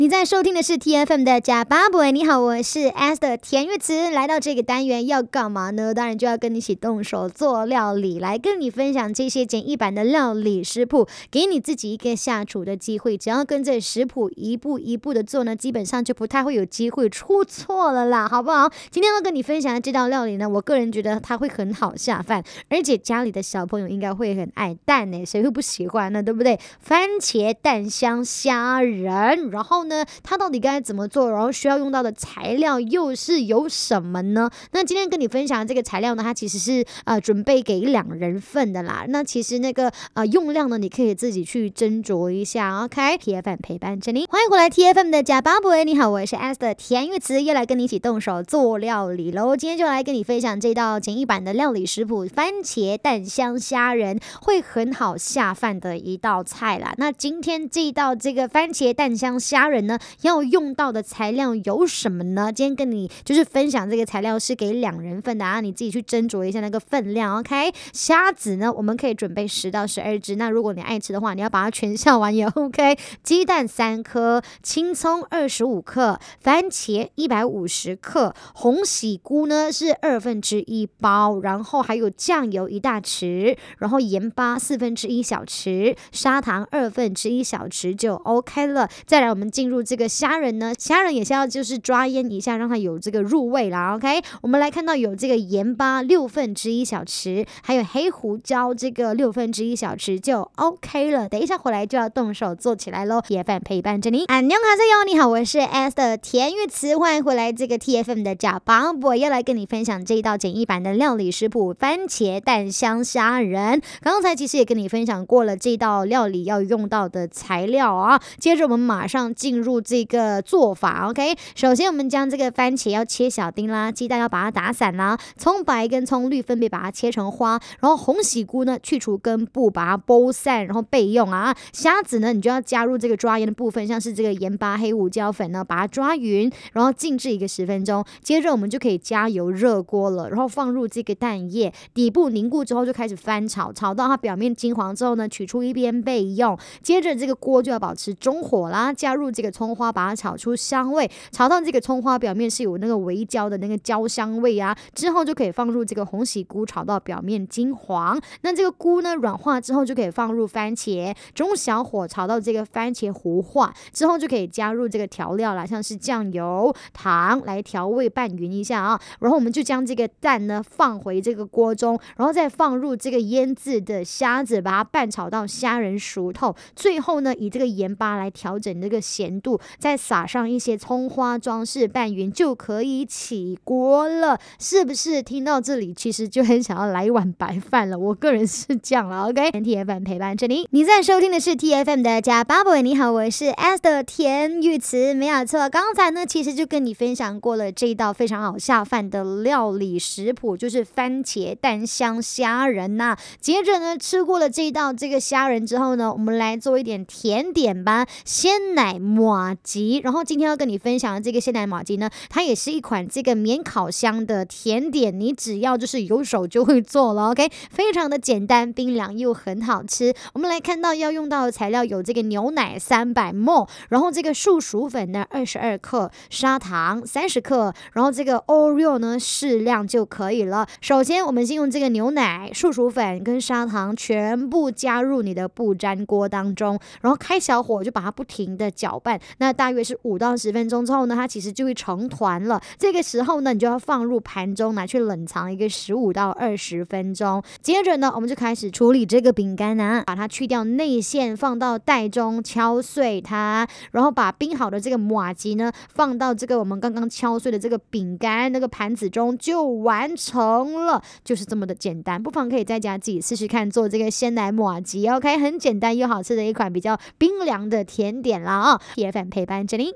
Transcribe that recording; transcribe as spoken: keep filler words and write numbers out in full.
你在收听的是 T F M 的假巴布，你好，我是 Esther 田玉慈。来到这个单元要干嘛呢？当然就要跟你一起动手做料理，来跟你分享这些简易版的料理食谱，给你自己一个下厨的机会。只要跟着食谱一步一步的做呢，基本上就不太会有机会出错了啦，好不好？今天要跟你分享的这道料理呢，我个人觉得它会很好下饭，而且家里的小朋友应该会很爱蛋呢，谁会不喜欢呢？对不对？番茄蛋香虾仁，然后呢？它到底该怎么做，然后需要用到的材料又是有什么呢？那今天跟你分享的这个材料呢，它其实是呃准备给两人份的啦。那其实那个呃用量呢，你可以自己去斟酌一下。OK，T F M 陪伴着你，欢迎回来 T F M 的假巴布，你好，我是 Esther 田玉慈，又来跟你一起动手做料理喽。今天就来跟你分享这道简易版的料理食谱——番茄蛋香虾仁，会很好下饭的一道菜啦。那今天这道这个番茄蛋香虾仁呢，要用到的材料有什么呢？今天跟你就是分享这个材料是给两人份的啊，你自己去斟酌一下那个分量。 OK， 虾子呢我们可以准备十到十二只，那如果你爱吃的话，你要把它全下完也 OK。 鸡蛋三颗，青葱二十五克，番茄一百五十克，红喜菇呢是二分之一包，然后还有酱油一大匙，然后盐巴四分之一小匙，砂糖二分之一小匙就 OK 了。再来我们进入这个虾仁呢，虾仁也是要就是抓腌一下，让它有这个入味啦。 OK， 我们来看到有这个盐巴六分之一小匙，还有黑胡椒这个六分之一小匙就 OK 了。等一下回来就要动手做起来咯。 T F M 陪伴着你，안녕하세요，你好，我是 Esther 田玉慈，欢迎回来这个 T F M 的假巴布，要来跟你分享这一道简易版的料理食谱——番茄蛋香虾仁。刚才其实也跟你分享过了这道料理要用到的材料啊，接着我们马上进入这个做法。 OK， 首先我们将这个番茄要切小丁啦，鸡蛋要把它打散啦，葱白跟葱绿分别把它切成花，然后红喜菇呢去除根部，把它剥散，然后备用啊。虾子呢你就要加入这个抓盐的部分，像是这个盐巴黑胡椒粉呢把它抓匀，然后静置一个十分钟。接着我们就可以加油热锅了，然后放入这个蛋液，底部凝固之后就开始翻炒，炒到它表面金黄之后呢取出一边备用。接着这个锅就要保持中火啦，加入这个葱花把它炒出香味，炒到这个葱花表面是有那个微焦的那个焦香味啊，之后就可以放入这个红喜菇，炒到表面金黄。那这个菇呢软化之后就可以放入番茄，中小火炒到这个番茄糊化之后就可以加入这个调料啦，像是酱油糖来调味拌匀一下啊。然后我们就将这个蛋呢放回这个锅中，然后再放入这个腌制的虾子，把它拌炒到虾仁熟透，最后呢以这个盐巴来调整这个咸度，再撒上一些葱花装饰拌匀，就可以起锅了。是不是听到这里其实就很想要来一碗白饭了？我个人是这样了。 OK， T F M 陪伴着你，你在收听的是 T F M 的假巴布，你好，我是 Esther 田玉慈，没有错。刚才呢其实就跟你分享过了这一道非常好下饭的料理食谱，就是番茄蛋香虾仁呐、啊。接着呢吃过了这一道这个虾仁之后呢，我们来做一点甜点吧，鲜奶麻糬。然后今天要跟你分享的这个鲜奶麻糬呢，它也是一款这个免烤箱的甜点，你只要就是有手就会做了。 OK， 非常的简单，冰凉又很好吃。我们来看到要用到的材料有这个牛奶三百 ml， 然后这个树薯粉呢二十二克，砂糖三十克，然后这个 Oreo 呢适量就可以了。首先我们先用这个牛奶、树薯粉跟砂糖全部加入你的不粘锅当中，然后开小火就把它不停的搅拌，那大约是五到十分钟之后呢，它其实就会成团了。这个时候呢，你就要放入盘中拿去冷藏一个十五到二十分钟。接着呢，我们就开始处理这个饼干啊，把它去掉内馅，放到袋中敲碎它，然后把冰好的这个麻糬呢放到这个我们刚刚敲碎的这个饼干那个盘子中，就完成了，就是这么的简单。不妨可以在家自己试试看做这个鲜奶麻糬 OK， 很简单又好吃的一款比较冰凉的甜点啦啊。T F M 陪伴着你。